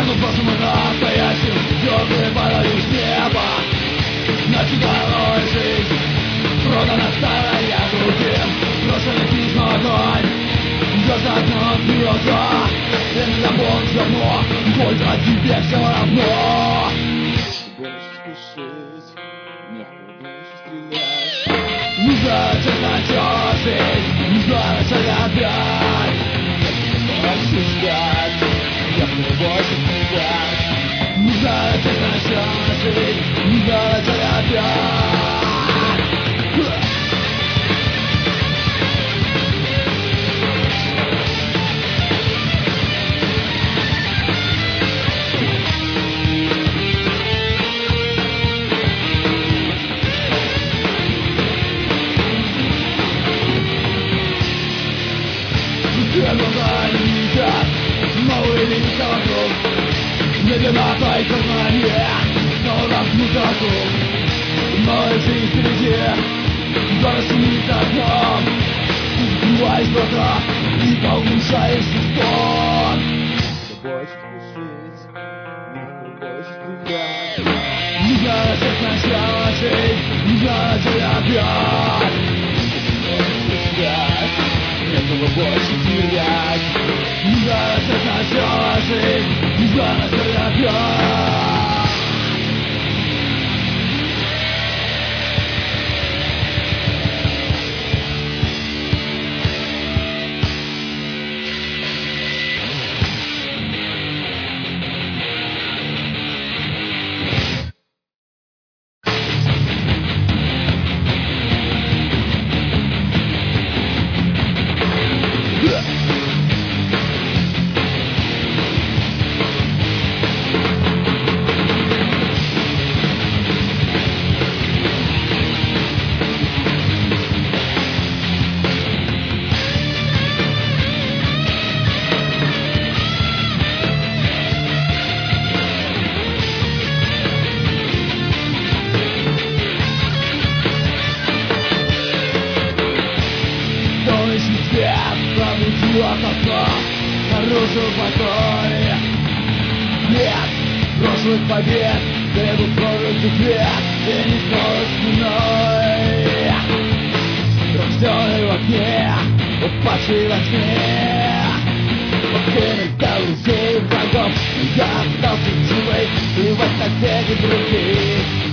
Между прошлым и настоящим звезды падали с неба. Начиналась жизнь, продана старая другим. Брошенный письма огонь, дождь окно бьется. Иногда боль все равно, только тебе все равно. Больше спешить, некуда больше стрелять. Не знаю, чем началась жизнь, не знаю, начать опять. Больше ждать, некуда больше стрелять. Не знаю, чем началась жизнь, не знаю, начать опять. Глаза не видят, новые лица вокруг. Медленно тает сознание, снова замкнуто круг. Новая жизнь впереди, зарастет огнем. Сбиваясь в глаза и погружаешься в сон. Больше спешить, некуда больше стрелять. Не знаю, как начала жизнь, не знаю, что опять. Некого больше терять. Не знаю, как начала жизнь, не знаю, что опять. Пробудила тоска нарушил покой. Нет прошлых побед, требует прожитый свет и не скорость спиной. Рожденный в окне, упавший во тьме. Покинуть друзей врагов, я остался живой, и в этой беге других.